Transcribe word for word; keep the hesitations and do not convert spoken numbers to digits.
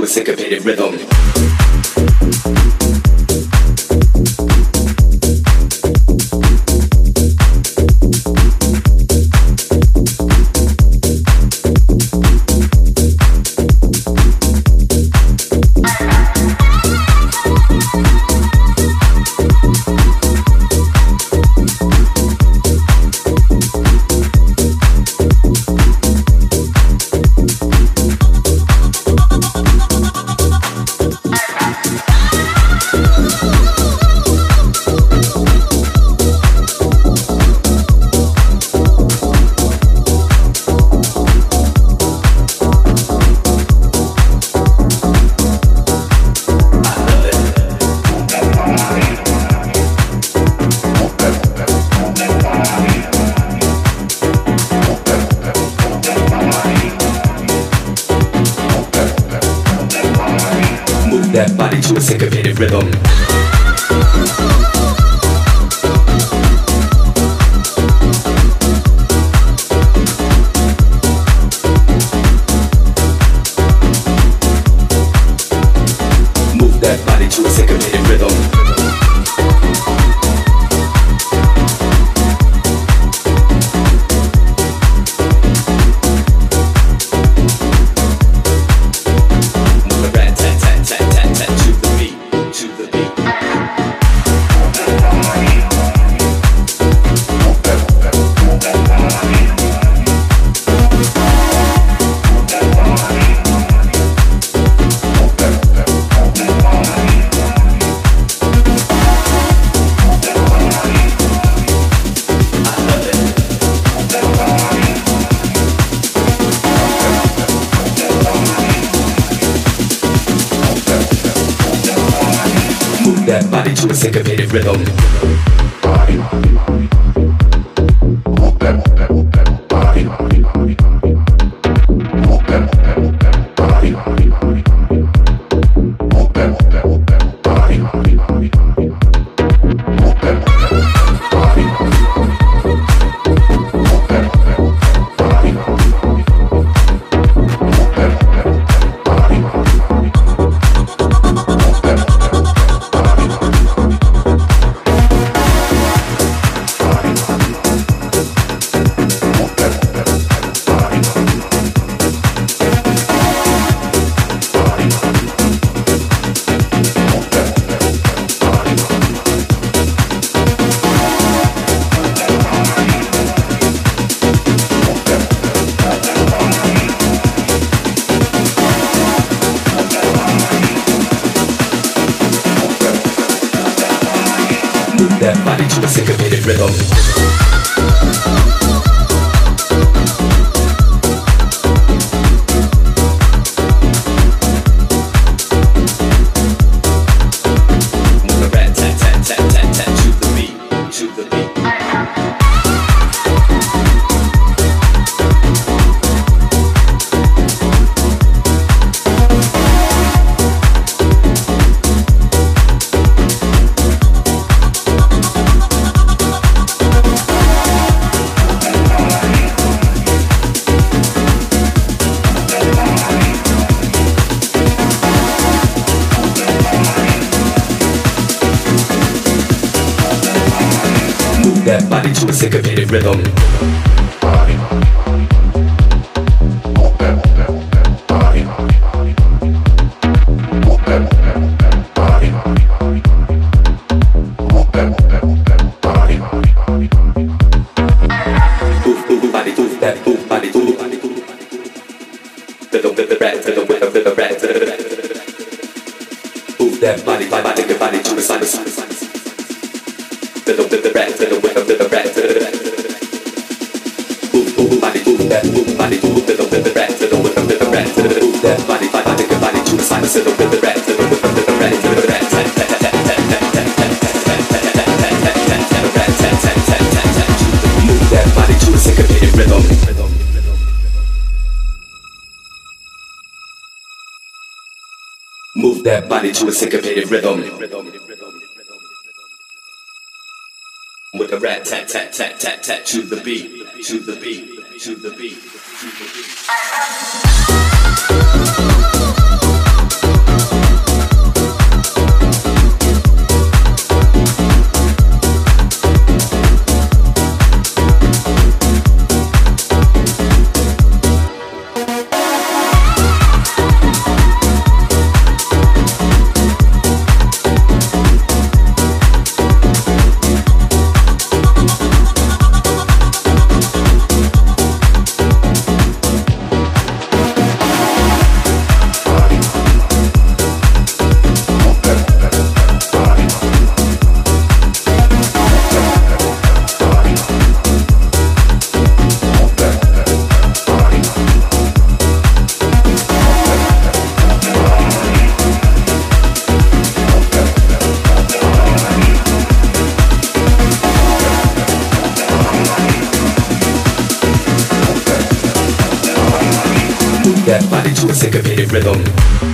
to a syncopated rhythm. That body to a syncopated rhythm. Move that body to a syncopated rhythm. That body to a syncopated rhythm. Body, body, body, body. Move that, that, that body, body, body, body. Move that, that, that body, body, body, body. Move that, that, that body, body, body, body. Move that, that body, body, body. Move that, that body, body, body. Move that, that body, body, body. Move that. That body to a syncopated rhythm. That body to a syncopated rhythm. Body, body, body, body. Move that, that, that body, body, body, body. Move that, that, that body, body, body, body. Move that, that, that body, body, body, body. Move, move, body, move that, move, body, move, body, move, body. Rhythm with the rat, rhythm with the rhythm, rat, move that body, body, body, your body to a side, side, side. Rhythm with the rat, rhythm with the rhythm, rat. Move, move, body, move that, move, body, move, rhythm with the rat, rhythm with the rhythm, rat. Move that body, body, body, your body to the side, rhythm with the rat, rhythm with the rhythm, rat, rat. Move that body to a syncopated rhythm. Move that body to a syncopated rhythm. With a rat tat tat tat tat tat to the beat, to the beat, to the beat, to the beat. to a syncopated rhythm.